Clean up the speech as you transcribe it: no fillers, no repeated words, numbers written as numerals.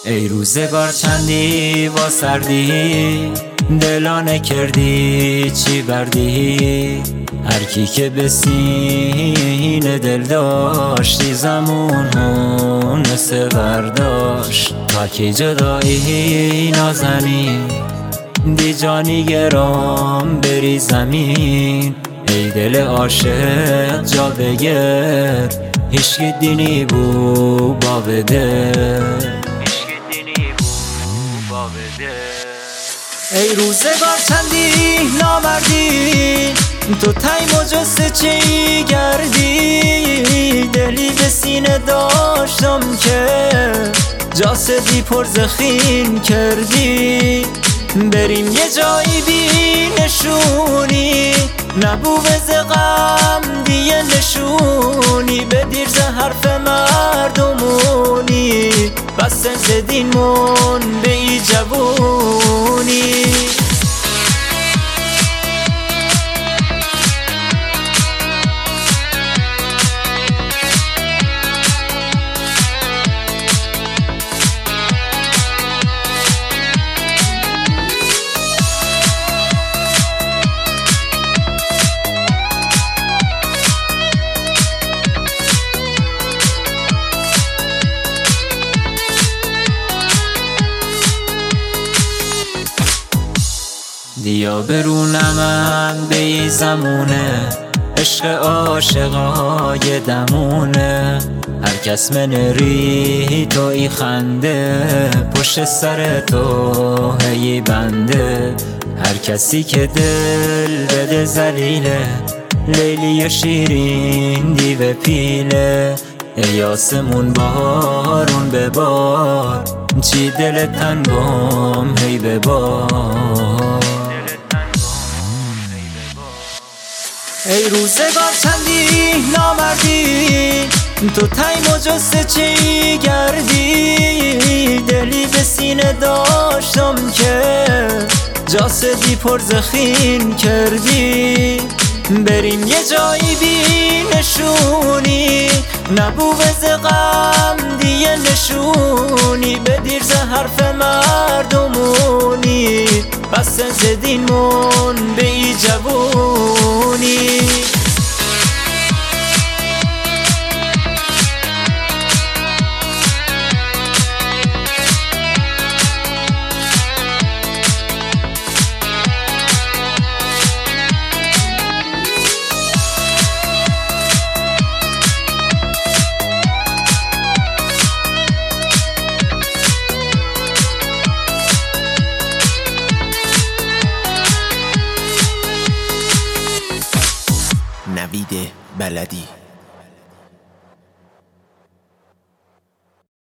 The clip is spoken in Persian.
ای روزگار چندی با سردی، دلانه کردی چی بردی. هر کی که به سینه دل داشتی زمون برداشت. تا کی جدایی نازنی دی جانی گرام بری زمین. ای دل عاشق جا بگر هیچکی دینی بو با بده. ای روزگار چندی نامردی، تو تای مجسه چی گردی. دلی به سینه داشتم که جاسدی پر زخین کردی. بریم یه جایی بی نشونی، نبو بز غم دیگه نشونی. بدیر ز حرف مردمونی، بس زدین من به ای جوونی. دیا برونم به ای زمونه، عشق عاشقای دمونه. هر کس منری تو ای خنده، پشت سر تو هی بنده. هر کسی که دل بده زلیله، لیلی شیرین دیو پیله. ای آسمون بارون ببار، چی دل تنگم هی ببار. ای روزگار چندی نامردی، تو تای مجسه چی گردی. دلی به سینه داشتم که جاسدی پر زخین کردی. بریم یه جایی بی نشونی، نبو بز غم دیگه نشونی. بدیر ز حرف مردمونی، بس زدین من به ای جوونی. نوید بلدی.